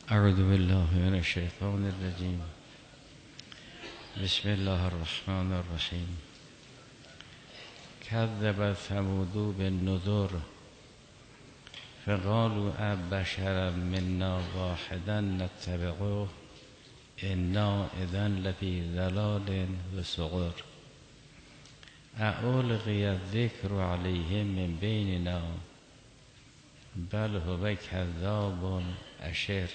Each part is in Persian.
اعوذ بالله من الشیطان الرجیم. بسم الله الرحمن الرحیم. کذب ثمود بالنذر فقالوا ابشرا منا واحدا نتبعه انا اذا لفی ضلال و سعر االقی الذکر علیهم من بیننا بل هو کذاب اشر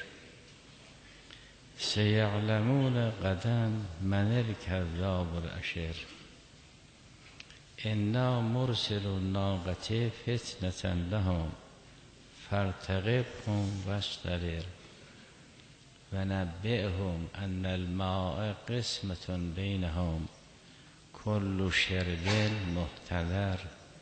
سیعلمون غدا من الکذاب الاشر انا مرسل الناقة فتنة لهم فارتقبهم واصطبر ونبئهم ان الماء قسمة بینهم کل شرب محتضر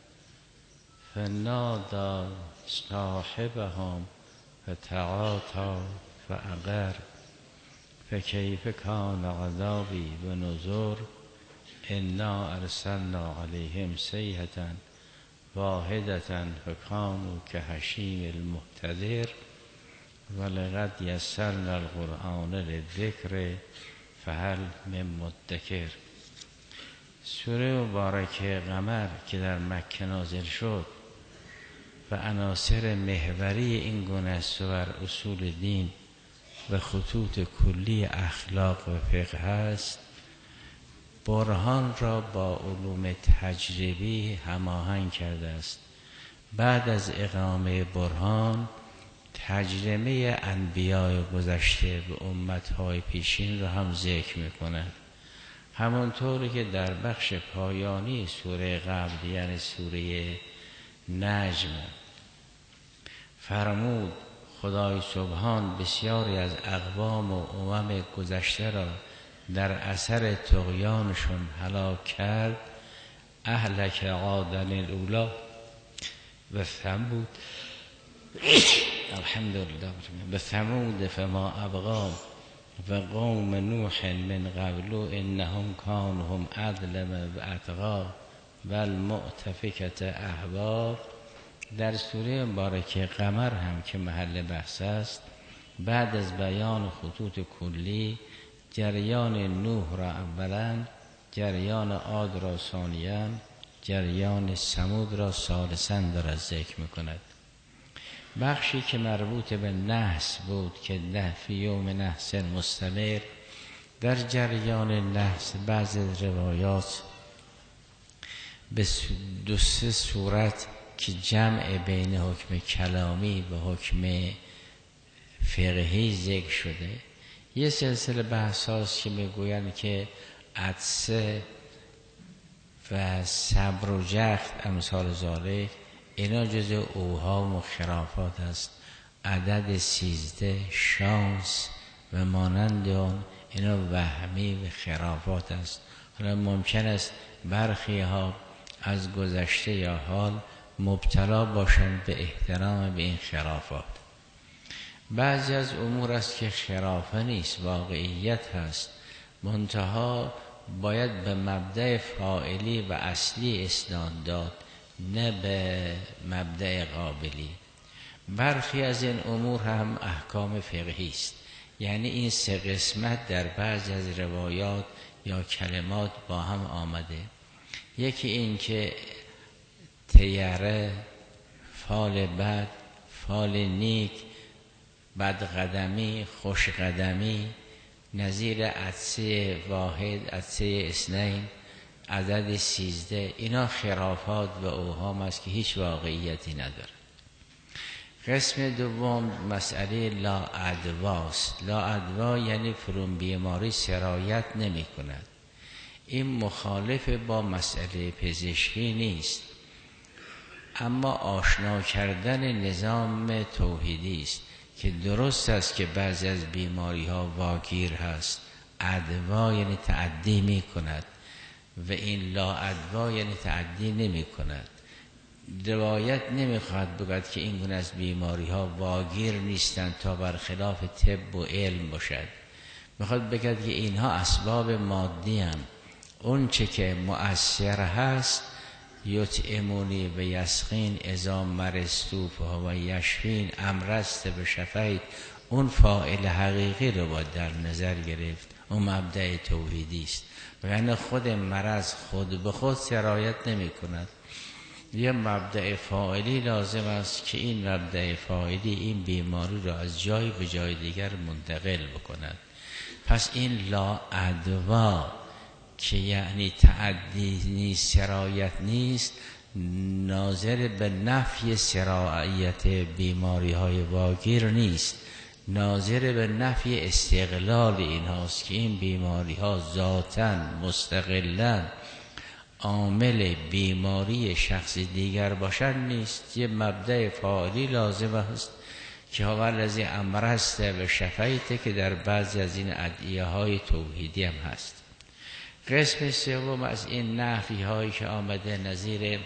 فنادى صاحبهم فتعاطى فعقر فکیف کان عذابی و نذر انا ارسلنا علیهم صیحة واحدة فکانوا کهشیم المحتضر ولقد یسرنا القرآن للذکر فهل من مدکر. سوره مبارکه قمر که در مکه نازل شد و عناصر محوری این گونه صور اصول دین و خطوط کلی اخلاق و فقه است، برهان را با علوم تجربی هماهنگ کرده است. بعد از اقامه برهان تجربه انبیاء گذشته و امتهای پیشین را هم ذکر می‌کند. همانطوری که در بخش پایانی سوره قبل یعنی سوره نجم فرمود خدای سبحان بسیاری از اقوام و امم گذشته را در اثر طغیانشون هلاک کرد. اهلک عادا الاولی و ثمود الحمدلله و ثمود فما ابقی و قوم نوح من قبل انهم كانوا هم اظلم و اطغی و المؤتفکة اهوا. در سوره مبارکه قمر هم که محل بحث است، بعد از بیان خطوط کلی جریان نوح را اولا، جریان عاد را ثانیا، جریان ثمود را ثالثا دارد ذکر میکند. بخشی که مربوط به نحس بود که فی یوم نحس مستمر، در جریان نحس بعض روایات به دو سه صورت که جمع بین حکم کلامی و حکم فقهی ذکر شده. یه سلسله بحث هاست که میگویند که عطسه و صبر و جخت امثال ذالک اینا جزء اوهام و خرافات است. عدد 13 شانس و مانند آن اینا وهمی و خرافات است. حالا ممکن است برخی ها از گذشته یا حال مبتلا باشند به احترام به این خرافات. بعضی از امور است که خرافه نیست، واقعیت هست، منتها باید به مبدأ فاعلی و اصلی اسناد داد، نه به مبدأ قابلی. برخی از این امور هم احکام فقهی است، یعنی این سه قسمت در بعضی از روایات یا کلمات با هم آمده. یکی این که تیره، فال بد، فال نیک، بد قدمی، خوش قدمی، نظیر عطسه واحد، عطسه اثنین، عدد 13 اینا خرافات و اوهام است که هیچ واقعیتی نداره. قسم دوم مسئله لاعدواست. لاعدوا یعنی فرون بیماری سرایت نمی کند. این مخالف با مسئله پزشکی نیست، اما آشنا کردن نظام توحیدی است که درست است که بعضی از بیماری ها واگیر هست، ادوا یعنی تعدی می کند و این لا ادوا یعنی تعدی نمی کند. روایت نمی خواهد بگوید که این گونه از بیماری ها واگیر نیستند تا برخلاف طب و علم باشد. میخواد بگوید که اینها اسباب مادی هم. اون چه که مؤثر هست یطعمونی و یسقین اذا مرضت فهو یشفین امرست به شفیت اون فاعل حقیقی رو باید در نظر گرفت، اون مبدأ توحیدی است. یعنی خود مرض خود به خود سرایت نمی کند، یه مبدأ فاعلی لازم است که این مبدأ فاعلی این بیماری رو از جای به جای دیگر منتقل بکند. پس این لا ادوا که یعنی تعدی نیست، سرایت نیست، ناظر به نفی سرایت بیماری های واگیر نیست، ناظر به نفی استقلال این هاست که این بیماری ها ذاتاً مستقلاً عامل بیماری شخص دیگر باشد نیست. یه مبدأ فاعلی لازم است که هو الذی امرست و شفیت که در بعضی از این ادعیه های توحیدی هم هست. قسم سوم از این نفی هایی که آمده نظیر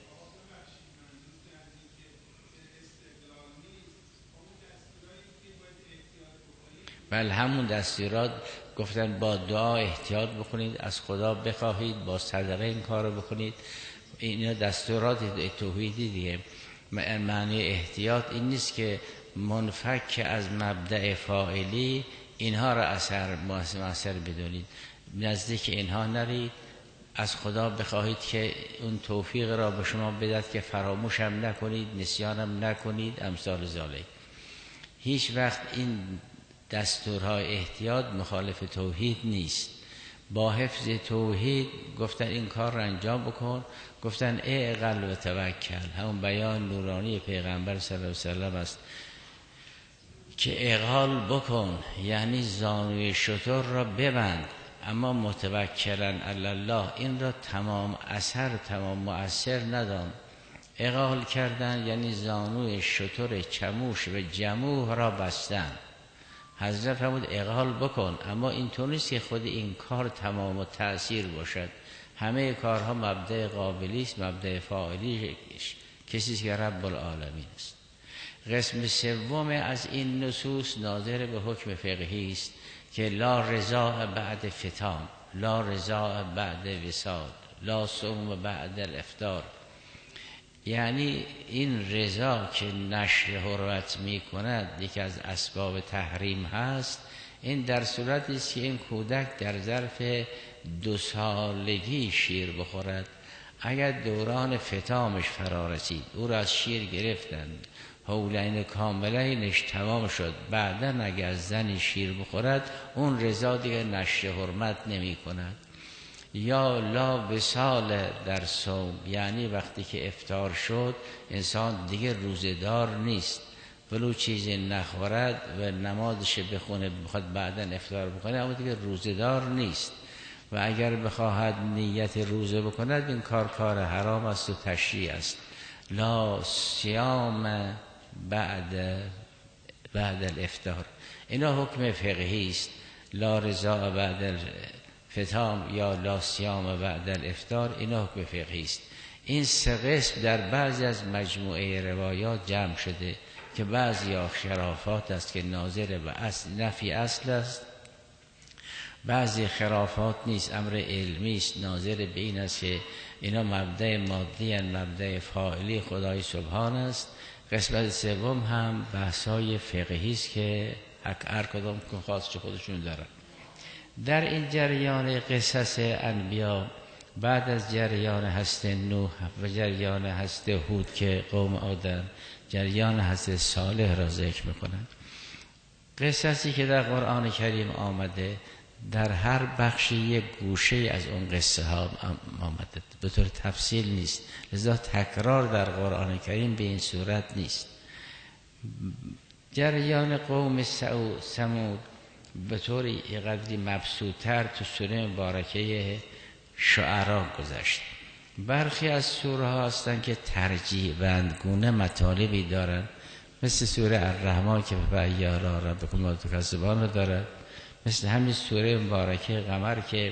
بله همون دستورات گفتن با دعا احتیاط بکنید، از خدا بخواهید، با صدقه این کار رو بکنید. اینا دستورات توحیدی دیگه. معنی احتیاط این نیست که منفک از مبدأ فاعلی اینها را اثر بدونید، نزدیک اینها نرید، از خدا بخواهید که اون توفیق را به شما بدهد که فراموشم نکنید، نسیانم نکنید، امثال ذالک. هیچ وقت این دستورهای احتیاط مخالف توحید نیست. با حفظ توحید گفتن این کار را انجام بکن، گفتن اعقل و توکل، همون بیان نورانی پیغمبر صلی الله علیه وسلم است که اعقال بکن یعنی زانوی شتر را ببند، اما متوکلا علی الله این را تمام اثر تمام مؤثر ندان. اعقال کردن یعنی زانوی شتر چموش و جموح را بستن. حضرت فرمود اعقال بکن، اما اینطور نیست که خود این کار تمام و تأثیر باشد. همه کارها مبدأ قابلی است، مبدأ فاعلی کسی که رب العالمین است. قسم سوم از این نصوص ناظر به حکم فقهی است که لا رضا بعد فطام، لا رضا بعد وصال، لا صوم بعد الافطار. یعنی این رضا که نشر حرمت می کند یکی از اسباب تحریم هست، این در صورتی است که این کودک در ظرف 2 سالگی شیر بخورد. اگر دوران فطامش فرا رسید، او را از شیر گرفتند، حولین کاملینش تمام شد، بعدن اگر زنی شیر بخورد اون رضا دیگه نشر حرمت نمی کند. یا لا وصال در صوم، یعنی وقتی که افطار شد انسان دیگه روزدار نیست، ولو چیزی نخورد و نمازش بخونه بخواد بعدن افطار بکنه اما دیگه روزدار نیست، و اگر بخواهد نیت روزه بکند این کار حرام است و تشریع است. لا صیام بعد الافطار، اینا حکم فقهی است. لا رضا بعد فطام یا لا صیام بعد الافطار اینا حکم فقهی است. این 3 قسم در بعضی از مجموعه روایات جمع شده که بعضی خرافات است که ناظر به اصل نفی اصل است، بعضی خرافات نیست، امر علمی است، ناظر به این است که اینا مبدأ مادی ان، مبدأ فاعلی خدای سبحان است. قسمت سوم هم بحثای فقهی است که هر کدام که خاص خودشون دارن. در این جریان قصص انبیا بعد از جریان هست نوح و جریان هست هود که قوم آدم، جریان هست صالح را ذکر میکنند. قصصی که در قرآن کریم آمده در هر بخشی یک گوشه از اون قصه ها آمده، به طور تفصیل نیست، لذا تکرار در قرآن کریم به این صورت نیست. جریان قوم ثمود به طور قدری مبسوط‌تر تو سوره مبارکه شعراء گذشت. برخی از سوره ها هستند که ترجیح بندگونه مطالبی دارن، مثل سوره الرحمن که فأی آلاء ربکما تکذبان رو داره، مثل همین سوره مبارکه قمر که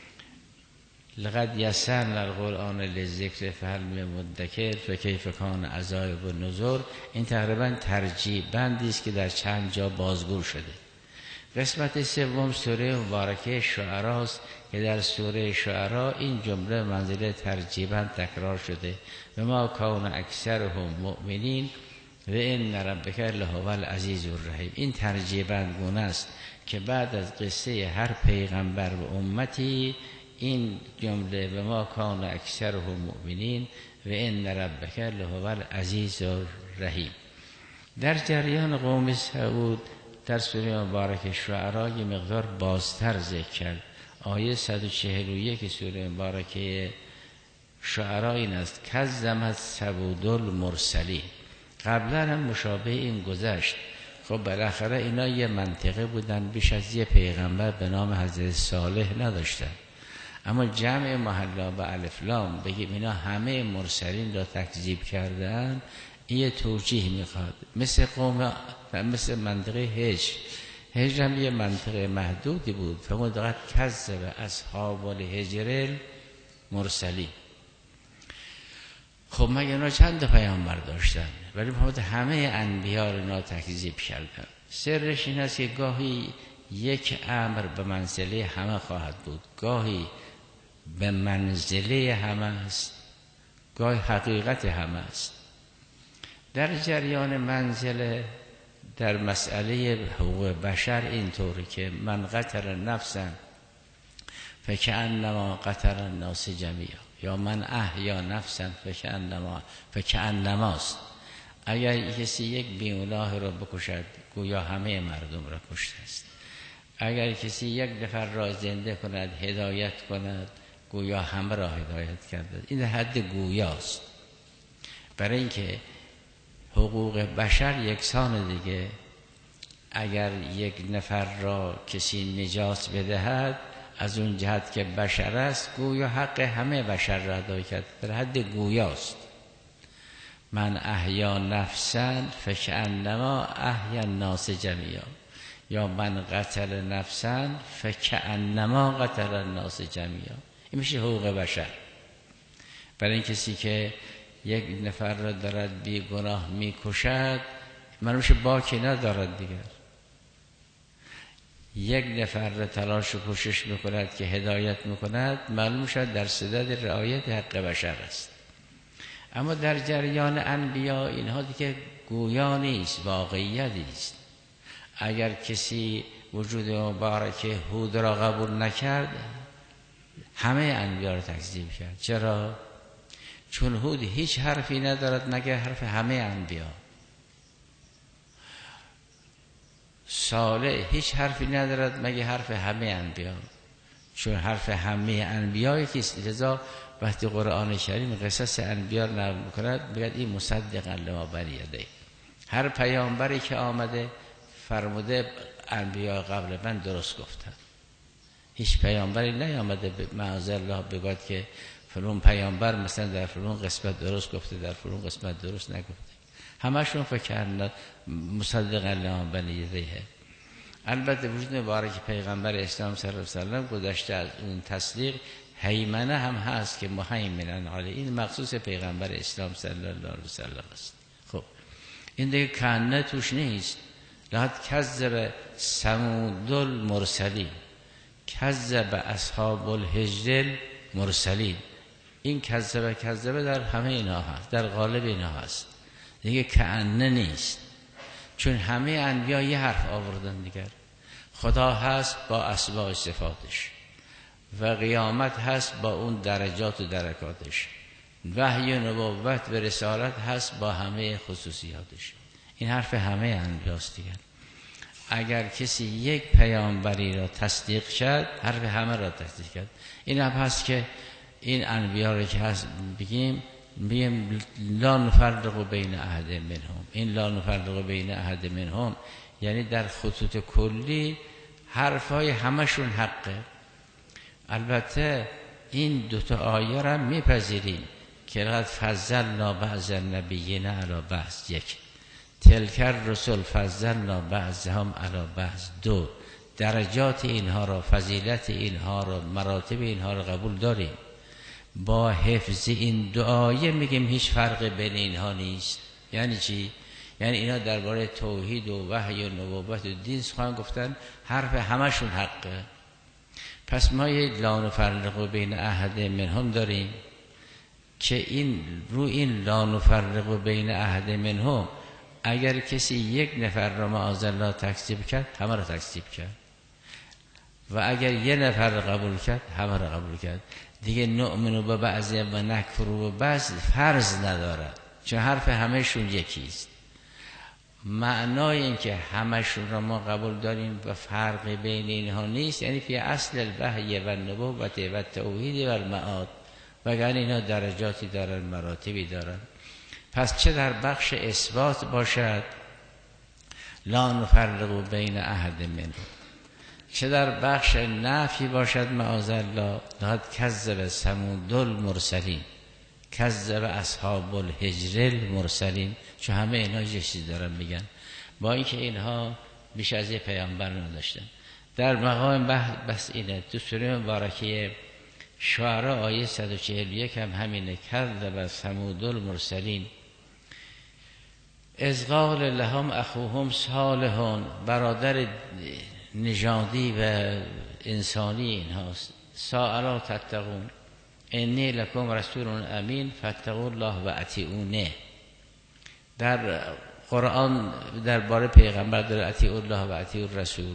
لقد یسرنا القرآن للذکر فهل من مدکر فکیف کان عذابی و نذر. این تقریبا ترجیح بندی است که در چند جا بازگو شده. قسمت سوم سوره مبارکه شعراء است که در سوره شعراء این جمله منزله ترجیباً تکرار شده و ما کان اکثرهم مؤمنین، و ان ربک لهو العزیز الرحیم. این ترجیع بندگونه است که بعد از قصه هر پیغمبر و امتی این جمله و ما کان اکثرهم مؤمنین و ان ربک لهو العزیز الرحیم. در جریان قوم ثمود در سوره مبارک شعراء یه مقدار بازتر ذکر کرد. آیه 141 سوره مبارکه شعراء این است: کذبت ثمود المرسلین. قبلا هم مشابه این گذشت. خب بالاخره اینا یه منطقه بودن، بیش از یه پیغمبر به نام حضرت صالح نداشتن، اما جمع محلا و الف لام بگیم اینا همه مرسلین را تکذیب کردن، این توجیه میخواد. مثل قوم و مثل منطقه هجر هم یه منطقه محدودی بود. فقط دقیق کذب اصحاب الحجر المرسلین. خب مگه اینا چند پیامبر داشتن؟ ولی محمد همه انبیا رو اینا تکذیب کردن. سرش این است که گاهی یک امر به منزله همه خواهد بود، گاهی به منزله همه است، گاهی حقیقت همه است. در جریان منزله در مسئله حقوق بشر اینطوری که من قتل نفسا فکأنما قتل الناس جمیعا، یا من احیا نفسا فکأنماست. اگر کسی یک بی‌گناه را بکشد گویا همه مردم را کشته است. اگر کسی یک نفر را زنده کند هدایت کند گویا همه را هدایت کرده. این حد گویاست. برای اینکه حقوق بشر یکسان دیگه، اگر یک نفر را کسی نجات بدهد از اون جهت که بشر است گویا حق همه بشر را ادا کرد، در حد گویاست. من احیا نفسا فکأنما احیا الناس جمیعا، یا من قتل نفسا فکأنما قتل الناس جمیعا. این میشه حقوق بشر. برای این کسی که یک نفر را دارد بی گناه میکشد معلومش باکی ندارد دیگر. یک نفر را تلاش و کوشش میکند که هدایت میکند معلوم شد در صدد رعایت حق بشر است. اما در جریان انبیا اینها دیگه گویا نیست، واقعیتی است. اگر کسی وجود مبارک هود را قبول نکرد همه انبیا را تکذیب کرد. چرا؟ چون هود هیچ حرفی ندارد مگر حرف همه انبیا. صالح هیچ حرفی ندارد مگر حرف همه انبیا، چون حرف همه انبیا یکیست. لذا وقتی قرآن کریم قصص انبیا رو نقل می‌کند بگید این مصدق لما بین یدیه. هر پیامبری که آمده فرموده انبیا قبل من درست گفتن. هیچ پیامبری نیامده معاذالله بگوید که فلان پیامبر مثلا در فلان قسمت درست گفته در فلان قسمت درست نگفته. همشون فکر مصدق لما بین یدیه. البته وجود مبارک پیغمبر اسلام صلی الله علیه و سلم گذشته از اون تصدیق هیمنه هم هست که مهیمنن علی. این مخصوص پیغمبر اسلام صلی الله علیه و سلم است. خب این دیگه کنه توش نیست. لحد کذب ثمود المرسلین، کذب اصحاب الحجر المرسلین. این کذبه در همه اینا هست، در غالب اینا هست دیگه، کنه نیست. چون همه انبیا یه حرف آوردن دیگر. خدا هست با اسماء و صفاتش و قیامت هست با اون درجات و درکاتش، وحی و نبوت و رسالت هست با همه خصوصیاتش. این حرف همه انبیاست دیگر. اگر کسی یک پیامبری را تصدیق کرد حرف همه را تصدیق کرد. این هم هست که این انبیا را که هست بگیم لا نفرق بین احد منهم. این لا نفرق بین احد منهم یعنی در خطوط کلی حرفای همشون حقه. البته این دوتا آیه را میپذیریم که لقد فضلنا بعض النبیین علی بعض، یک تلک الرسل فضلنا بعضهم علی بعض، دو درجات اینها را، فضیلت اینها را، مراتب اینها را قبول داریم. با حفظ این دو آیه میگیم هیچ فرق بین اینها نیست. یعنی چی؟ یعنی اینا درباره توحید و وحی و نبوت و دین سخن گفتن، حرف همشون حقه. پس ما یک لا نفرق بین احد منهم داریم که این رو این لا نفرق بین احد منهم اگر کسی یک نفر را معاذالله تکذیب کرد، همه را تکذیب کرد، و اگر یک نفر را قبول کرد، همه را قبول کرد. دیگه نؤمن به بعضی و نکفر به بعض فرض نداره، چون حرف همهشون یکیست. معنای این که همشون را ما قبول داریم و فرقی بین اینها نیست، یعنی فی اصل الوحی و النبوت و توحید و المعاد، وگرنه اینها درجاتی دارن، مراتبی دارن. پس چه در بخش اثبات باشد لا نفرق بین احد منهم، چه در بخش نفی باشد معاذالله لقد کذب ثمود المرسلین، کذب اصحاب الحجر المرسلین، چون همه اینها یه چیز دارن میگن، با اینکه اینها بیش از یه پیامبر نداشتن. در مقام بس اینه، تو سوره مبارکه شعراء آیه 141 هم همینه، کذب ثمود المرسلین اذ قال لهم اخوهم صالح، برادر نژادی و انسانی اینهاست. ساء تتقون انی لکم رسول امین فاتقوا الله و اطیعونه. در قرآن درباره پیغمبر در اطیعوا الله و اطیعوا الرسول.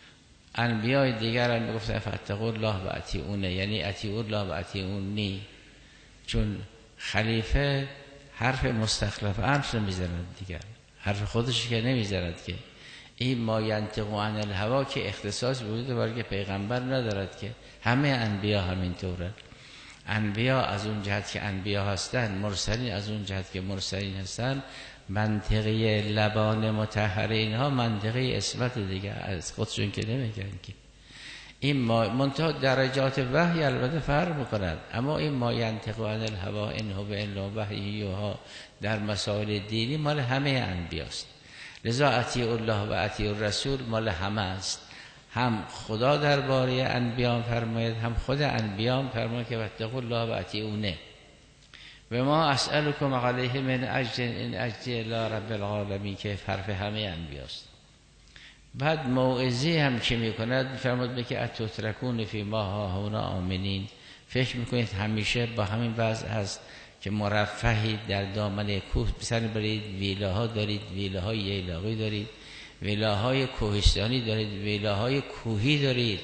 انبیاء دیگر هم میگفتن فاتقوا الله و اطیعونه، یعنی اطیعوا الله و اطیعونی، چون خلیفه حرف مستخلف امر نمیزند دیگر، حرف خودش که نمیزند که. این ما ینطق عن الهوا که اختصاص وجود برای پیغمبر ندارد که، همه انبیا همینطوره. انبیا از اون جهت که انبیا هستن، مرسلین از اون جهت که مرسلین هستن، منطقی لبان مطهر اینها منطقی اسمت دیگه، از خودشون که نمیگن که. این منتها درجات وحی البته فرق میکنند، اما این ما ینطق عن الهوا ان هو الا وحی یوحی در مسائل دینی مال همه انبیاست. لذا اطیعوا الله و اطیعوا الرسول مال همه است. هم خدا درباره انبیان فرماید، هم خود انبیان فرماید که واتقوا الله و اطیعونه. و ما اسألکم علیه من اجر ان اجری الا رب العالمین، که حرف همه انبیاست. بعد موعظه هم که میکند فرمود که اتترکون فی ما هاهنا آمنین، فکر میکنید همیشه با همین وضع هست که مرفهید در دامن کوه بسر برید، ویلاها دارید، ویلاهای ییلاقی دارید، ویلاهای کوهستانی دارید، ویلاهای کوهی دارید.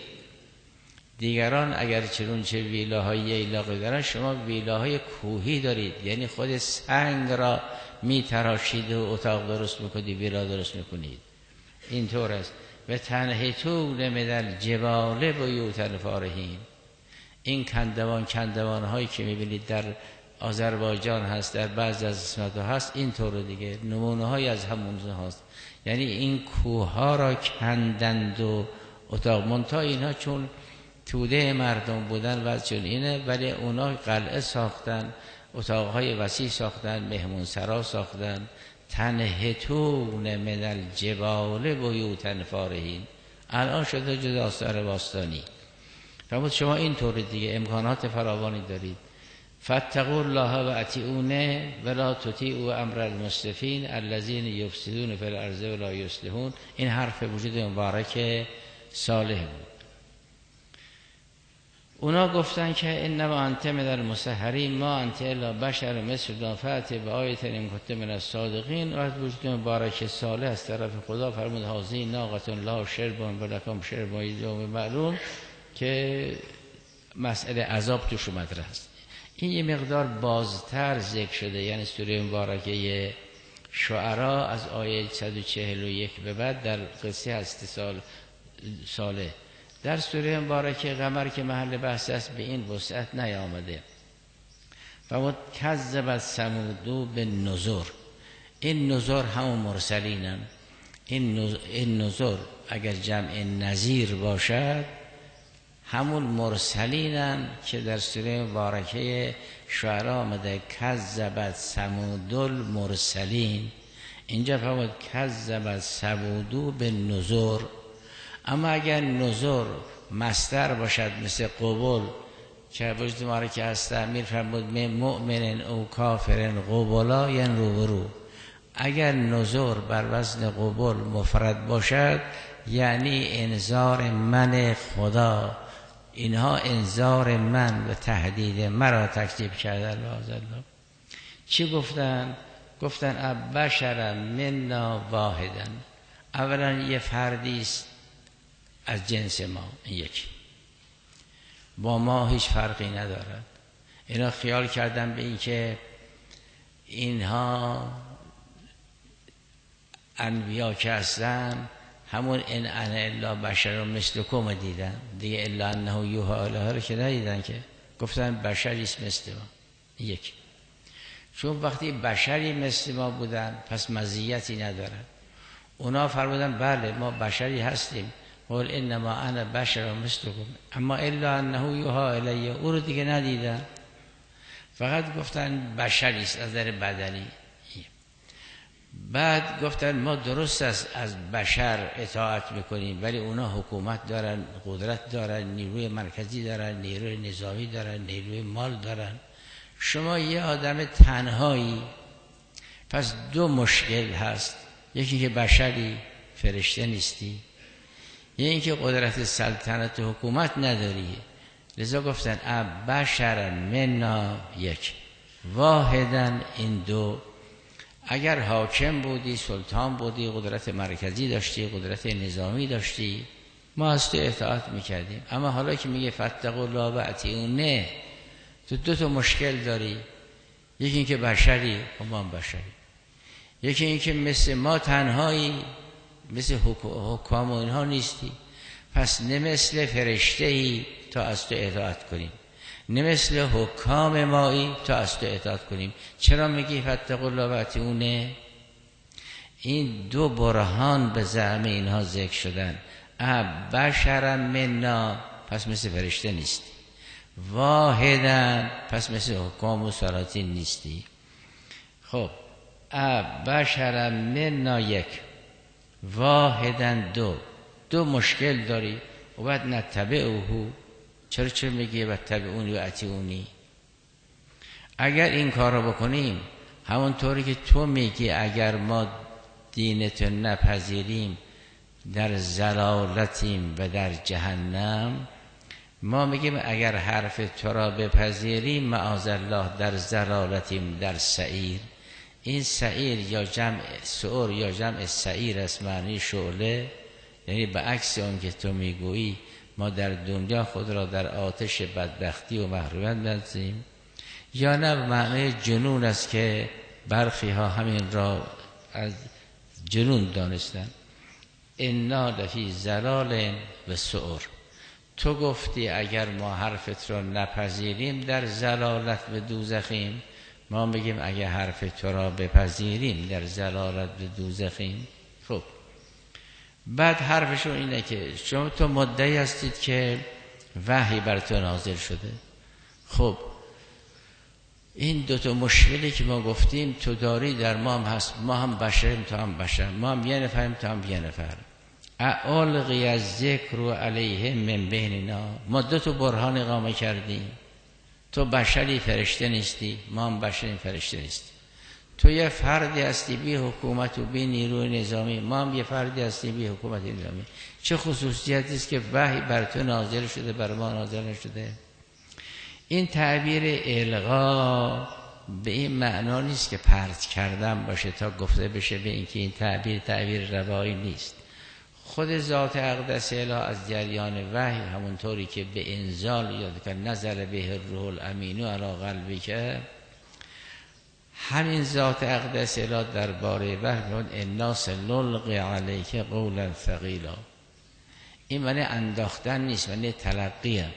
دیگران اگر چه ویلاهای ییلاقی دارن، شما ویلاهای کوهی دارید، یعنی خود سنگ را میتراشید و اتاق درست میکنید، ویلا درست میکنید. اینطور است. و تنحتون من الجبال بیوتا فارهین. این کندوان هایی که میبینید در آذربایجان هست، در بعضی از قسمت‌ها هست، اینطور دیگه نمونه های از همون هست. یعنی این کوه ها را کندند و اتاق منتها اینها چون توده مردم بودن و چون اینه، ولی اونا قلعه ساختن، اتاقهای وسیع ساختن، مهمون سرا ساختن. تنحتون من الجبال بیوتا فارهین، الان شده جز آثار باستانی. فرمود شما اینطور دیگه امکانات فراوانی دارید. فاتقوا الله و اطیعونه ولا تطیعوا امر المسرفین الذین یفسدون فی الارض ولا یصلحون. این حرف وجود مبارک صالح بود. اونا گفتن که انما انت من المسحرین ما انت الا بشر مثلنا فأتی بآیة ان کنت من الصادقین. و از وجود مبارک صالح از طرف خدا فرمود هذه ناقة لها شرب ولکم شرب یوم معلوم، که مسئله عذاب توش اومده است. این یه مقدار بازتر ذکر شده، یعنی سوره مبارکه شعراء از آیه 141 به بعد در قصه هست صالح. در سوره مبارکه قمر که محل بحث است به این وسعت نیامده. فرمود کذب ثمود بالنذر. این نذر همون مرسلینن. این نذر اگر جمع نذیر باشد همون مرسلینن که در سوره مبارکه شعراء آمده کذب ثمود المرسلین. اینجا فرمود کذب ثمود بالنذر. اما اگر نذر مصدر باشد مثل قبول که وجود ما که هست، امیر فرمود من مؤمن او کافر قبلا یعنی روبرو. اگر نذر بر وزن قبول مفرد باشد یعنی انذار من خدا، اینها انذار من و تهدید مرا تکذیب کردن. چی گفتن؟ گفتن بشر منا واحدا، اولا یه فردی است از جنس ما، یکی با ما هیچ فرقی ندارد. اینا خیال کردن به این که اینها انبیا که هستن همون ان انا الا بشر مثلکم دیدن دیگه، الا انه یوحی الیه رو که ندیدن، که گفتن بشری است مثل ما. یک، چون وقتی بشری مثل ما بودن پس مزیتی ندارن. اونا فرمودن بله ما بشری هستیم، قل انما انا بشر مثلکم، اما الا انه یوحی الیه او رو دیگه ندیدن، فقط گفتن بشری است از نظر بدنی. بعد گفتن ما درست است از بشر اطاعت میکنیم، ولی اونا حکومت دارن، قدرت دارن، نیروی مرکزی دارن، نیروی نظامی دارن، نیروی مال دارن، شما یه آدم تنهایی. پس دو مشکل هست، یکی که بشری، فرشته نیستی، یه این که قدرت سلطنت و حکومت نداری. لذا گفتن بشر منا، یک، واحدن، این دو. اگر حاکم بودی، سلطان بودی، قدرت مرکزی داشتی، قدرت نظامی داشتی، ما از تو اطاعت میکردیم. اما حالا که میگه فاتقوا الله و اطیعونی، تو دو تا مشکل داری، یکی این که بشری و ما هم بشری، یکی این که مثل ما تنهایی، مثل حکام و اینها نیستی، پس نه مثل فرشته‌ای تا از تو اطاعت کنیم، نه مثل حکام مایی تا از تو اطاعت کنیم. چرا میگی فاتقوا الله و اطیعونی؟ این دو برهان به زعم اینها ذکر شدن. بشر منا، پس مثل فرشته نیستی، واحدن، پس مثل حکام و سلاطین نیستی. خب بشر منا، یک، واحدن، دو مشکل داری. و بعد نتبعه، چرا میگه بتبعونی و اطیعونی؟ اگر این کار رو بکنیم همونطوری که تو میگی اگر ما دینتو نپذیریم در ضلالتیم و در جهنم، ما میگیم اگر حرف تو را بپذیریم معاذالله در ضلالتیم، در سعیر. این سعیر یا جمع سعور یا جمع سعیر است، معنی شعله، یعنی به عکس اون که تو میگویی ما در دنیا خود را در آتش بدبختی و محرومیت بندازیم، یا نه معنی جنون است که برخی ها همین را از جنون دانستن. انا لفی ضلال و سعور. تو گفتی اگر ما حرفت را نپذیریم در ضلالت و دوزخیم، ما میگیم اگر حرف تو را بپذیریم در ضلالت و دوزخیم. خب بعد حرفشون اینه که شما تو مدعی هستید که وحی بر تو نازل شده. خب این دوتا مشکلی که ما گفتیم تو داری در ما هم هست، ما هم بشریم تو هم بشر، ما هم یه نفریم تو هم یه نفر. اعلقی از ذکر و علیه من بیننا، ما دو تا برهان اقامه کردیم. تو بشری، فرشته نیستی، ما هم بشریم، فرشته نیستی. تو یه فردی هستی بی حکومت و بی نیروی نظامی، ما هم یه فردی هستیم بی حکومت نظامی. چه خصوصیتی است که وحی بر تو نازل شده بر ما نازل نشده؟ این تعبیر الغا به این معنا نیست که پرت کردن باشه تا گفته بشه به این که این تعبیر روایی نیست. خود ذات اقدس اله از جریان وحی همونطوری که به انزال یاد که نزل به الروح الامین علی قلبی، که همین ذات اقدس اله درباره وحی اون انا سنلقی علیک قولا ثقیلا، این معنی انداختن نیست، معنی تلقیه.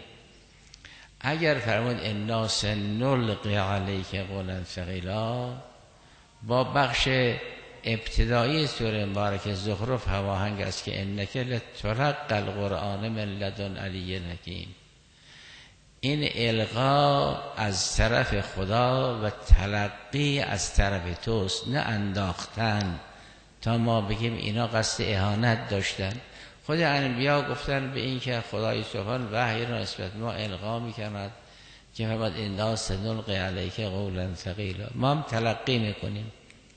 اگر فرمود انا سنلقی علیک قولا ثقیلا با بخش ابتدایی سوره مبارکه زخرف هماهنگ است که انک لتلقی القرآن من لدن علی حکیم. این القا از طرف خدا و تلقی از طرف توست، نه انداختن تا ما بگیم اینا قصد اهانت داشتن. خود انبیا گفتن به این که خدای سبحان وحی را نسبت ما القا میکند که فرمود انا سنلقی علیک قولا ثقیلا، ما هم تلقی میکنیم.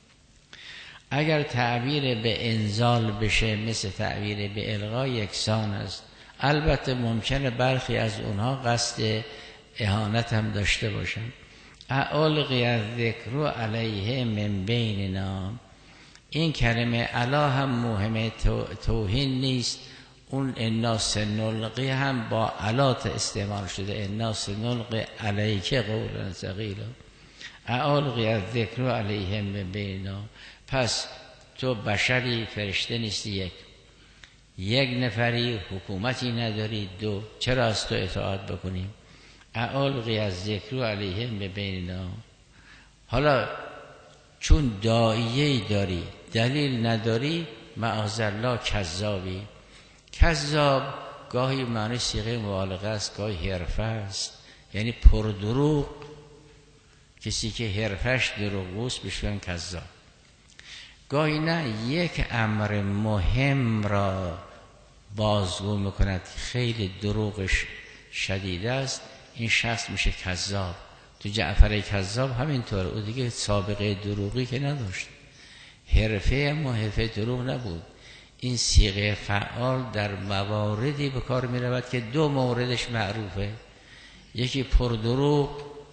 اگر تعبیر به انزال بشه مثل تعبیر به القا یکسان است. البته ممکنه برخی از اونها قصد اهانت هم داشته باشن، االقی الذکر علیه من بیننا. این کلمه علا هم مهمه، توهین نیست. اون انا سنلقی هم با علات استعمال شده، انا سنلقی علیک قولا ثقیلا. االقی الذکر علیه من بیننا. پس تو بشری، فرشته نیستی، یک نفری، حکومتی نداری، دو چرا از تو اطاعت بکنیم؟ االقی الذکر علیهم ببیننا. حالا چون داعیه‌ای داری دلیل نداری، معاذالله کذابی. کذاب گاهی معنی صیغه مبالغه است، گاهی حرفه است، یعنی پردروغ. کسی که حرفش دروغگوست بهش میگن کذاب. گاهی نه، یک امر مهم را بازگو میکند، خیلی دروغش شدید است، این شخص میشه کذاب. تو جعفر کذاب همینطور، او دیگه سابقه دروغی که نداشت، حرفه اما حرفه دروغ نبود. این صیغه فعال در مواردی به کار میرود که دو موردش معروفه، یکی پردروغ،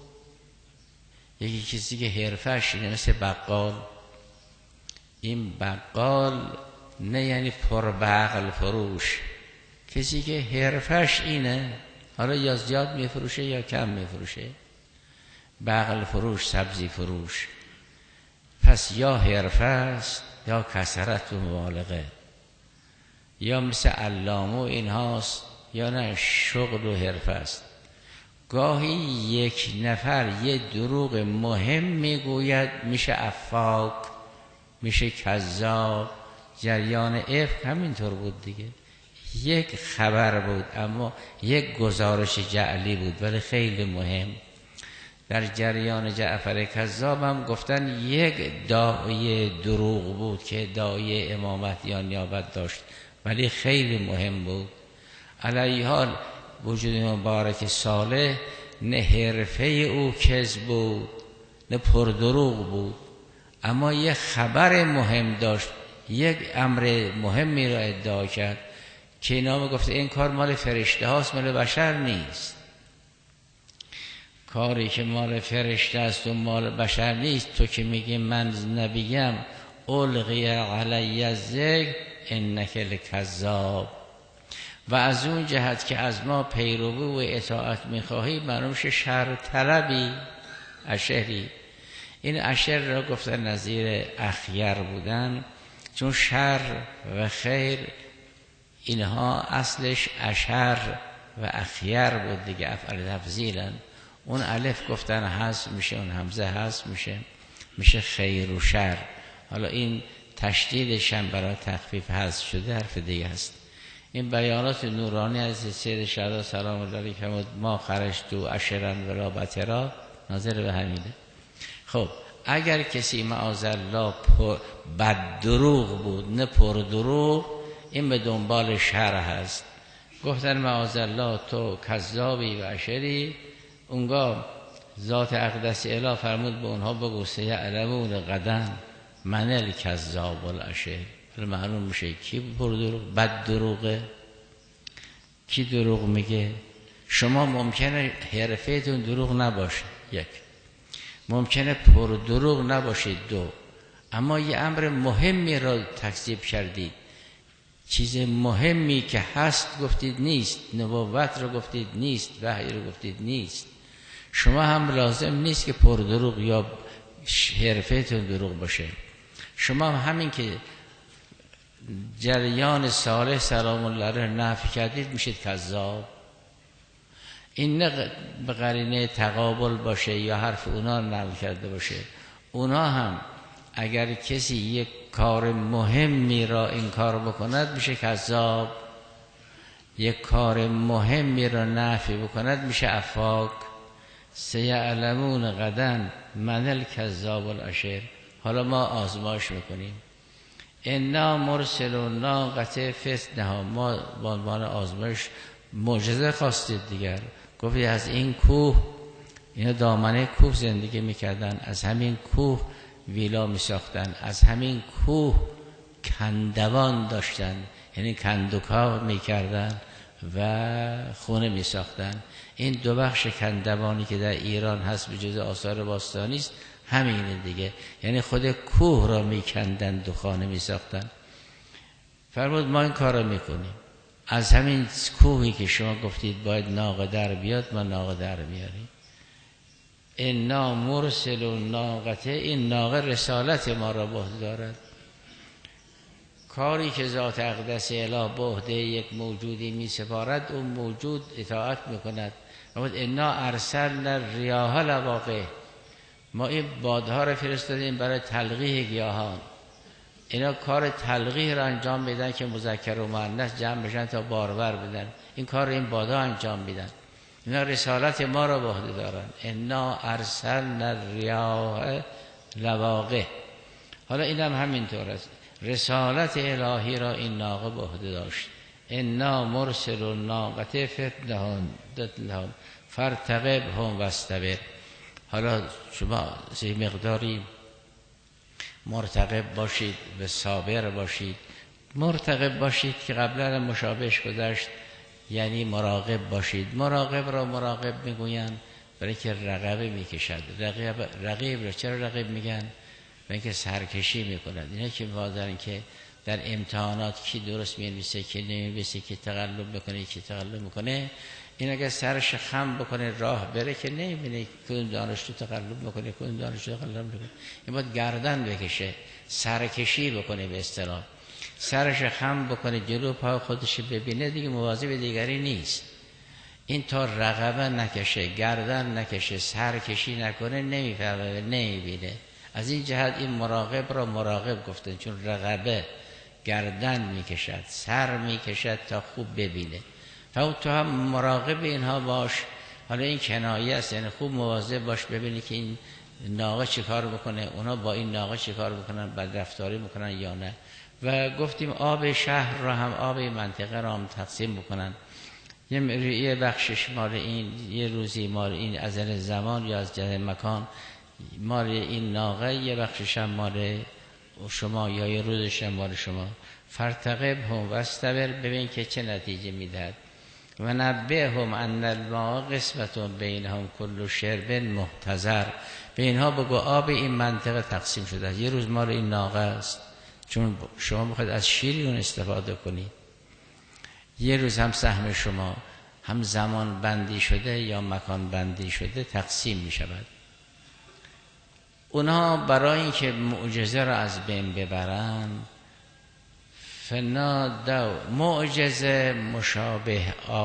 یکی کسی که حرفش اینه، مثل بقال. این بقال نه یعنی پربغل فروش، کسی که حرفش اینه، حالا یا زیاد میفروشه یا کم میفروشه، بغل فروش، سبزی فروش. پس یا حرفه است یا کثرت و مبالغه، یا مثل علامه این هاست، یا نه شغل و حرفه است. گاهی یک نفر یه دروغ مهم میگوید، میشه افاک، میشه کذاب. جریان افک همینطور بود دیگه، یک خبر بود اما یک گزارش جعلی بود ولی خیلی مهم. در جریان جعفر کذاب هم گفتن یک داعیه دروغ بود که داعیه امامت یا نیابت داشت ولی خیلی مهم بود. علی حال وجود مبارک صالح نه حرفه او کذب بود نه پردروغ بود، اما یک خبر مهم داشت، یک امر مهمی را ادعا کرد که اینا گفته این کار مال فرشته هاست، مال بشر نیست. کاری که مال فرشته است و مال بشر نیست، تو که میگی من نبیم القی علی الذکر انک لکذاب. و از اون جهت که از ما پیروی و اطاعت میخواهی، معلوم شه شر طلبی، اشری. این اشر را گفتن نظیر اخیر بودن، چون شر و خیر اینها اصلش اشر و اخیر بود دیگه، افعال تفضیلن. اون الف گفتن حذف میشه، اون همزه حذف میشه خیر و شر. حالا این تشدیدش هم برای تخفیف حذف شده، حرف دیگه است. این بیانات نورانی از سید شهدا سلام الله علیه که ما خرجت اشرن ولا بترا ناظر به همیده. خب اگر کسی معاذالله بد دروغ بود نه پر دروغ، این به دنبال شر هست. گفتن معاذالله تو کذابی و اشری، اونگاه ذات اقدس اله فرمود به اونها بگو سیعلمون غدا من الکذاب والاشر. معلوم میشه کی پر دروغ، بد دروغه، کی دروغ میگه. شما ممکنه حرفتون دروغ نباشه، یک، ممکنه پر دروغ نباشید، دو، اما یه امر مهمی را تکذیب کردید، چیز مهمی که هست گفتید نیست، نبوت رو گفتید نیست، وحی رو گفتید نیست. شما هم لازم نیست که پر دروغ یا حرفتون دروغ باشه. شما همین که جریان صالح سلام الله علیه نفی کردید میشید کذاب. این نه به قرینه تقابل باشه یا حرف اونا نقل کرده باشه. اونا هم اگر کسی یک کار مهمی را انکار بکند میشه کذاب، یک کار مهمی را نفی بکند میشه افاک. سیعلمون غدا من الکذاب والاشر. حالا ما آزمایش میکنیم. انا مرسلون ناقه فتنه، ما با عنوان آزمایش معجزه خواستید دیگر. گفتی از این کوه، اینا دامنه کوه زندگی میکردن، از همین کوه ویلا میساختن، از همین کوه کندوان داشتن، یعنی کندوکا میکردن و خونه می ساختن. این دو بخش کندوانی که در ایران هست به جز آثار باستانی است همینه دیگه، یعنی خود کوه را می کندن و خانه می ساختن. فرمود ما این کار را می کنیم، از همین کوهی که شما گفتید باید ناقه در بیاد ما ناقه در بیاریم. انا مرسل الناقته، این ناقه رسالت ما را به عهده دارد. کاری که ذات اقدس اله به عهده یک موجودی می سپارد اون موجود اطاعت میکند. انا ارسلنا الریاح لواقح، ما این بادها را فرستادیم برای تلقیح گیاهان. اینا کار تلقیح را انجام میدن که مذکر و مؤنث جمع بشن تا بارور بدن. این کار این بادها انجام میدن. اینا رسالت ما را به عهده دارن. انا ارسلنا الریاح لواقح. حالا اینم همینطور است، رسالت الهی را این ناقه به عهده داشت. انا مرسل الناقه فتنه فارتقبهم واستبر. حالا شما زی مقداری مرتقب باشید و صابر باشید. مرتقب باشید که قبلا مشابهش گذشت، یعنی مراقب باشید. مراقب را مراقب میگوین برای که رقبه میکشد. رقیب را چرا رقیب میگن؟ برای که سرکشی میکند. اینا که واضحن که در امتحانات کی درست می‌نویسه کی نمی‌نویسه، کی تقلب میکنه کی تقلب میکنه. این اگه سرش خم بکنه راه بره که نمی‌بینه کدوم دانشجو تقلب میکنه کدوم دانشجو تقلب میکنه. این باید گردن بکشه، سرکشی بکنه، به اصطلاح سرش خم بکنه جلو پای خودش ببینه، دیگه مواظب دیگری نیست. این تا رقبه نکشه، گردن نکشه، سرکشی نکنه نمیفهمه نمیبینه. از این جهت این مراقب را مراقب گفتن، چون رقبه گردن میکشد، سر میکشد تا خوب ببینه. تو هم مراقب اینها باش. حالا این کنایه است، یعنی خوب مواظب باش ببینی که این ناقه چی کار بکنه، اونا با این ناقه چی کار بکنن، بدرفتاری میکنن یا نه. و گفتیم آب شهر را هم آب منطقه را هم تقسیم بکنن. یه بخشش مال این، یه روزی مال این از زمان یا از جهت مکان مال این ناقه، یه بخشش هم مال شما یا یه روزش هم مال شما. فارتقبهم واستبر، ببین که چه نتیجه میدهد. و نبئهم ان الماء قسمة بینهم کل شرب محتضر، به اینها بگو آب این منطقه تقسیم شده است، یه روز مال این ناقه است، چون شما میخواید از شیر اون استفاده کنید. یه روز هم سهم شما، هم زمان بندی شده یا مکان بندی شده تقسیم میشود. اونها برای اینکه معجزه را از بین ببرن فنادوا، معجزه مشابه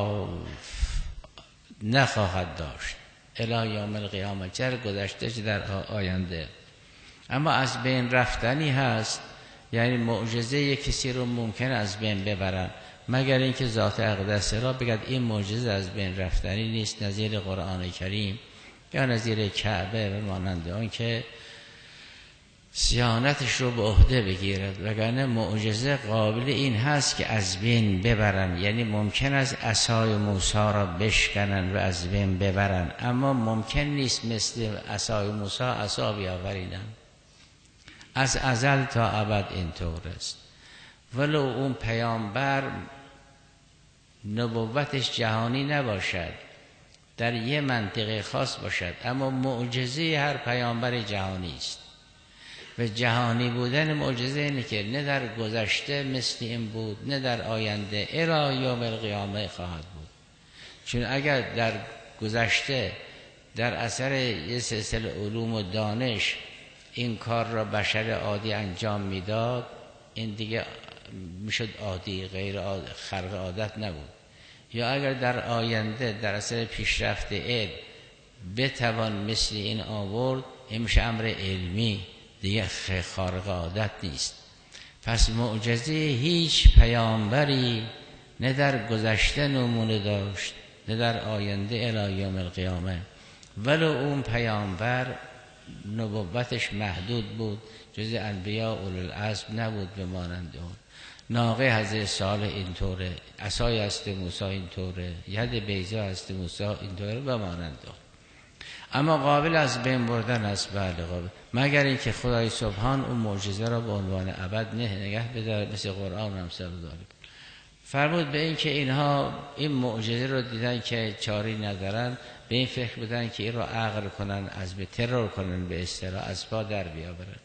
نخواهد داشت الی یوم القیامه، چه گذشته چه در آینده. اما از بین رفتنی هست، یعنی معجزه یک کسی رو ممکن از بین ببرن مگر اینکه ذات اقدس را بگد این معجزه از بین رفتنی نیست، نظیر قرآن کریم یا نظیر کعبه و مانند آن که صیانتش رو به عهده بگیرد. وگرنه معجزه قابل این هست که از بین ببرن، یعنی ممکن است عصای موسی را بشکنن و از بین ببرن، اما ممکن نیست مثل عصای موسی عصا بیاورینن. از ازل تا ابد اینطور است. ولو اون پیامبر نبوتش جهانی نباشد، در یه منطقه خاص باشد، اما معجزه هر پیامبر جهانی است. و جهانی بودن معجزه اینه که نه در گذشته مثل این بود نه در آینده الی یوم القیامه خواهد بود. چون اگر در گذشته در اثر یه سلسله علوم و دانش این کار را بشر عادی انجام میداد، این دیگه میشد عادی، غیر خرق عادت نبود. یا اگر در آینده در اثر پیشرفت علم بتوان مثل این آورد، این میشه امر علمی، دیگه خارق عادت نیست. پس معجزه هیچ پیامبری نه در گذشته نمونه داشت نه در آینده الی یوم القیامه. ولو اون پیامبر نبوتش محدود بود، جز انبیاء اولوالعزم نبود به مانند اون. ناقه حضرت صالح اینطوره، عصای هست موسی اینطوره، ید بیضا هست موسی اینطوره به مانند اون. اما قابل از بین بردن است، بله قابل، مگر اینکه خدای سبحان اون معجزه را به عنوان ابد نگه بداره، مثل قرآن هم سر داره. فرمود به این که اینها این معجزه رو دیدن که چاری ندارن، به این فکر بودن که این رو عقل کنن، از به ترور کنن، به اصطلاح از پا در بیاورن.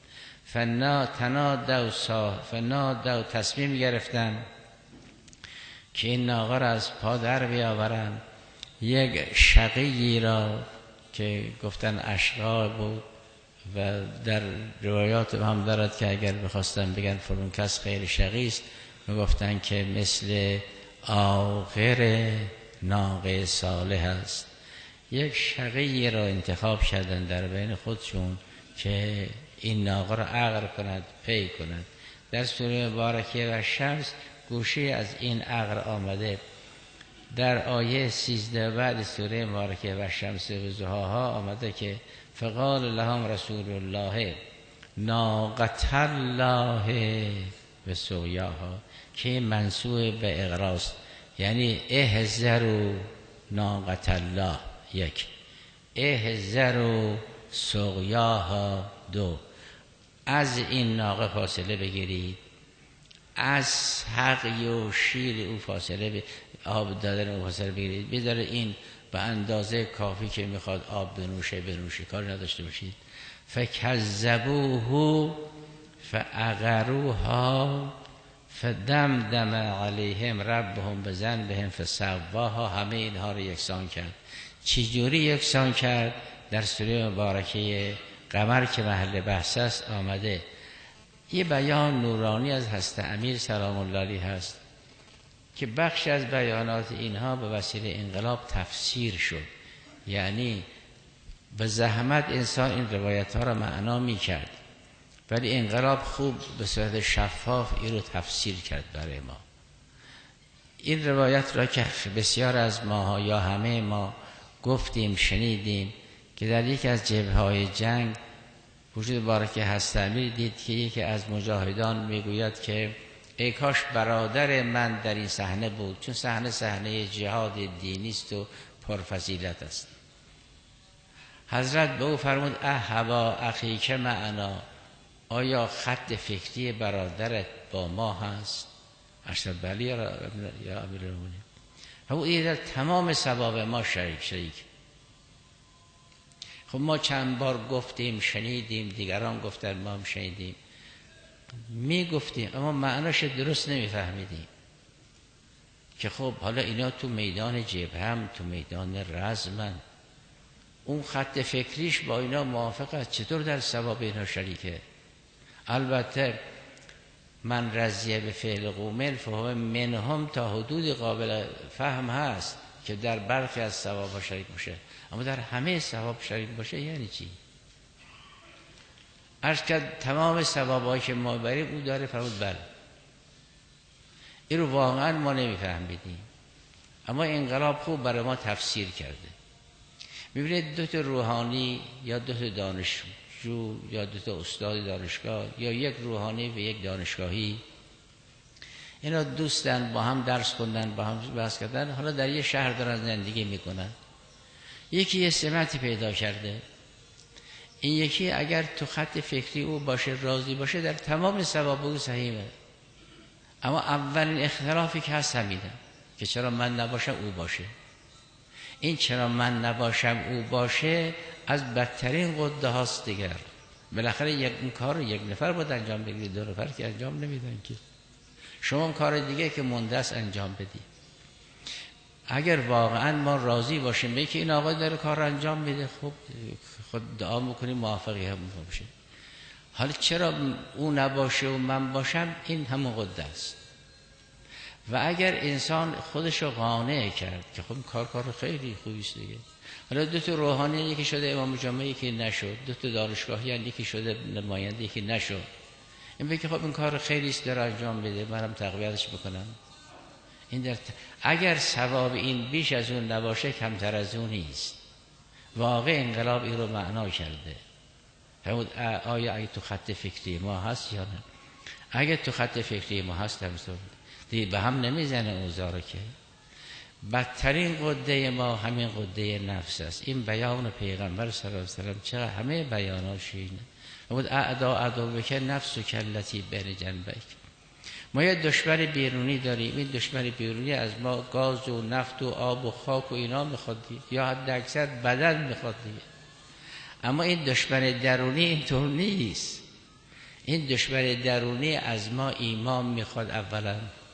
فنادوا تصمیم گرفتن که این ناقه را از پا در بیاورن. یک شقیی را که گفتن اشقا بود و در روایات هم دارد که اگر بخواستن بگن فلان کس خیلی شقی است، میگفتن که مثل آخر ناقه صالح است. یک شقیی را انتخاب کردن در بین خودشون که این ناقه را عقل کند، پی کند. در سوره مبارکه و شمس گوشی از این عقل آمده. در آیه 13 بعد سوره مبارکه و شمس و ضحاها آمده که فقال لهم رسول الله ناقة الله و سقیاها، که منسوب به اغراست، یعنی احذروا ناقة الله، یک، احذروا سقیاها، دو، از این ناقه فاصله بگیرید، از حقی و شیر او فاصله آب دادن او فاصله بگیرید، بیداره این به اندازه کافی که میخواد آب بنوشه کار نداشته باشید. فکذبوه فعقروها فدمدم علیهم ربهم بذنبهم فسواها. همه اینها رو یکسان کرد. چجوری یکسان کرد؟ در سوره مبارکه قمر که محل بحث است آمده. یه بیان نورانی از حضرت امیر سلام الله علیه هست که بخش از بیانات اینها به وسیله انقلاب تفسیر شد. یعنی به زحمت انسان این روایت ها را معنا می کرد، ولی انقلاب خوب به صورت شفاف این رو تفسیر کرد برای ما. این روایت را که بسیار از ماها یا همه ما گفتیم، شنیدیم که در یکی از جبهه‌های جنگ وجود بارک حضرت امیر دید که یکی از مجاهدان میگوید که ای کاش برادر من در این صحنه بود، چون صحنه جهاد دینی است و پرفضیلت است. حضرت به او فرمود اهوا اخیک معنا، آیا خط فکری برادرت با ما هست؟ اشتر بلی یا امیرالمومنین. او در تمام ثواب ما شریک. خب ما چند بار گفتیم، شنیدیم، دیگران گفتن، ما هم شنیدیم، میگفتیم، اما معناش درست نمیفهمیدیم که خب حالا اینا تو میدان جبهه، تو میدان رزمن، اون خط فکریش با اینا موافق است، چطور در ثواب اینا شریکه؟ البته من رضیه به فعل قومن فهم منهم تا حدود قابل فهم هست که در برخی از ثواب ها شریک باشه، اما در همه ثواب شریک باشه یعنی چی؟ عرض کرد تمام ثوابایی که ما بریم او داره. فرمود بله. این رو واقعا ما نمیفهمیدیم، اما انقلاب خوب برای ما تفسیر کرده. میبینید دو تا روحانی یا دو تا دانشجو یا دو تا استاد دانشگاه یا یک روحانی و یک دانشگاهی، اینا دوستن، با هم درس خوندن، با هم بحث کردن، حالا در یه شهر دارن زندگی میکنن. یکی یه سمتی پیدا کرده، این یکی اگر تو خط فکری او باشه، راضی باشه، در تمام ثواب او صحیحه. اما اولین اختلافی که هست همینه که چرا من نباشم او باشه. این چرا من نباشم او باشه از بدترین قده هاست دیگر. بالاخره این کار رو یک نفر باید انجام بگیرید، دو نفر که انجام نمیدن که. شما کار دیگه که مونده است انجام بدید. اگر واقعا ما راضی باشیم به که این آقا داره کار انجام میده، خب خود دعا میکنیم موافقی هم باشه. حالا چرا او نباشه و من باشم، این همون قده است. و اگر انسان خودشو قانع کرد که خب کار خیلی خوبی است دیگه، حالا دو تا روحانی یکی شده امام جمعه یکی نشد، دو تا دانشگاهی یکی شده نماینده یکی نشد، این بگه خب این کار خیلی است داره انجام بده، منم تقویتش بکنم. این اگر ثواب این بیش از اون نباشه کمتر از اون نیست. واقع انقلاب این رو معنا کرده. آیا اگه تو خط فکری ما هست یا نه؟ اگه تو خط فکری ما هست دیگه به هم نمیزنه اوضاع که. بدترین قده ما همین قده نفس است. این بیان پیغمبر صلی الله علیه و سلم چقدر همه بیاناش اینه. اعدا بک نفس و کلتی بین جنبک. ما یه دشمن بیرونی داریم، این دشمن بیرونی از ما گاز و نفت و آب و خاک و اینا میخواد یا حد اکثر بدن میخواد دیگه. اما این دشمن درونی اینطور نیست. این دشمن درونی از ما ایمان میخواد اولا،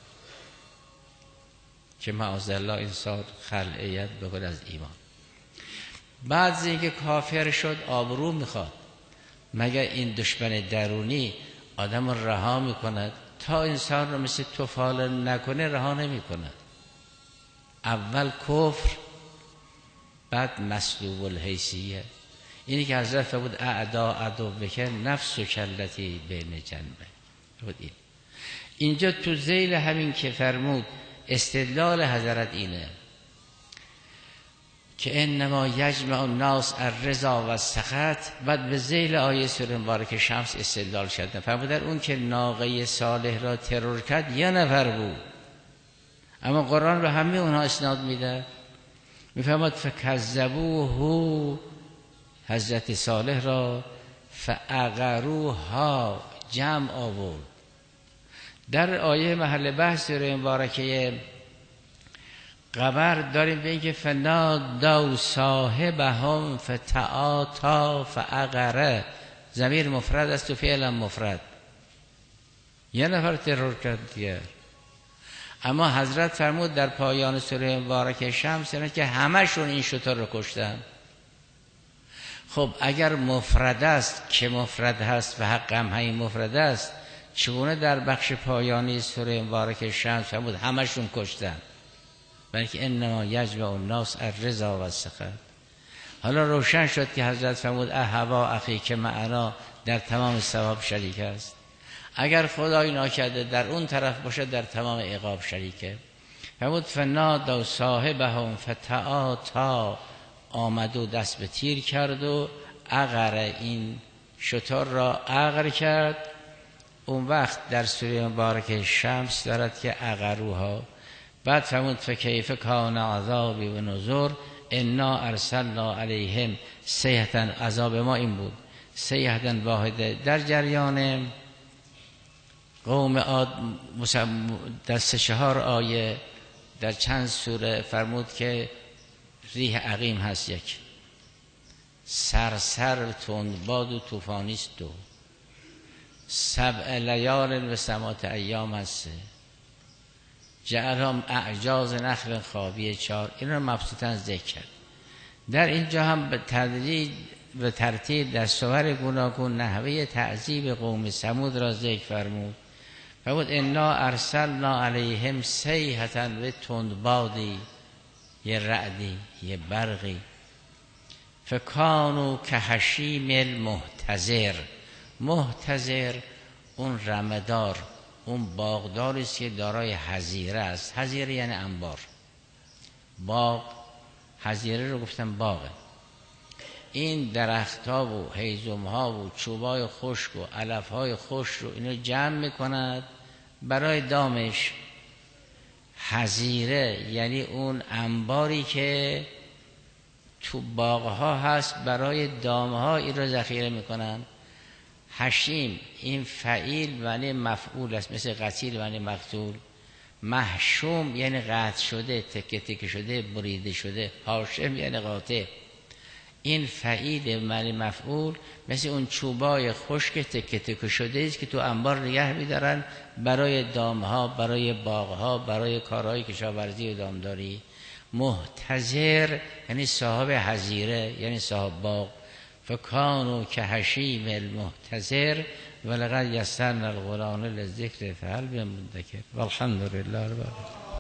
که معاذالله انسان خلعیت بخود از ایمان. بعد از اینکه کافر شد آبرو میخواد. مگر این دشمن درونی آدم رو رها میکند؟ تا انسان رو مثل طفال نکنه رها نمیکند. اول کفر، بعد مسلوب الحیثیه. اینی که حضرت فرمود اعدا عدوک نفس و کلتی بین جنبه. اینجا تو ذیل همین که فرمود استدلال حضرت اینه که انما یجمع الناس الرضا و السخط. بعد به ذیل آیه سوره مبارکه شمس استدلال شد. فرمودن اون که ناقه صالح را ترور کرد یه نفر بود، اما قرآن به همه اونها اسناد میده. میفرماد فکذبوه، حضرت صالح را فعقروها جمع آورد. در آیه محل بحث سوره مبارکه خبر داریم به اینکه فنادوا صاحبهم فتعاطی فعقره. ضمیر مفرد است و فعل مفرد، یه نفر ترور کرد دیگه. اما حضرت فرمود در پایان سوره مبارکه شمس که همشون این شتر رو کشتن. خب اگر مفرد است که مفرد هست و حق هم همین مفرد است، چگونه در بخش پایانی سوره مبارکه شمس فرمود همشون کشتن؟ بلکه انما یجمع الناس الرضا و السخط. حالا روشن شد که حضرت فرمود اهوا اخی که معنا در تمام ثواب شریک است. اگر خدای ناکرده در اون طرف باشه در تمام عقاب شریکه. فرمود فنادوا صاحبهم فتعاطی، آمد و دست به تیر کرد و عقر، این شتر را عقر کرد. اون وقت در سوره مبارکه شمس دارد که عقروها. بعد فرمود فکیف کان عذابی و نذر انا ارسلنا علیهم صیحة، عذاب ما این بود صیحة واحده. در جریان قوم عاد در 3-4 آیه در چند سوره فرمود که ریح عقیم هست، یک سرسر تندباد و طوفانیست، 2 7 لیال و 8 ایام هست، جعلهم اعجاز نخل خاویه 4. این رو مبسوطاً ذکر کرد. در اینجا هم به تدریج و ترتیب در صور گوناگون نحوه تعذیب قوم ثمود را ذکر فرمود. فرمود انا ارسلنا علیهم صیحة، و تندبادی، یه رعدی، یه برقی. فکانوا کحشیم المحتضر. محتضر اون رمدار، اون باغداری است که دارای حظیره است. حظیره یعنی انبار، باغ. حظیره رو گفتم باغه. این درخت‌ها و هیزم‌ها و چوبای خشک و علف‌های خشک رو اینو جمع می‌کند برای دامش. حظیره یعنی اون انباری که تو باغ‌ها هست، برای دام‌ها این رو ذخیره می‌کنن. حشیم این فعیل معنی مفعول است، مثل قتیل معنی مقتول. محشوم یعنی قطع شده، تکه تکه شده، بریده شده. حاشم یعنی قاطع. این فعیل معنی مفعول، مثل اون چوبای خشک تکه تکه شده است که تو انبار نگه می‌دارن برای دامها، برای باغها، برای کارهای کشاورزی و دامداری. محتضر یعنی صاحب حظیره، یعنی صاحب باغ. فکانوا کحشیم المحتضر ولقد یسرنا القرآن للذکر فهل من مدکر. والحمد لله رب العالمین.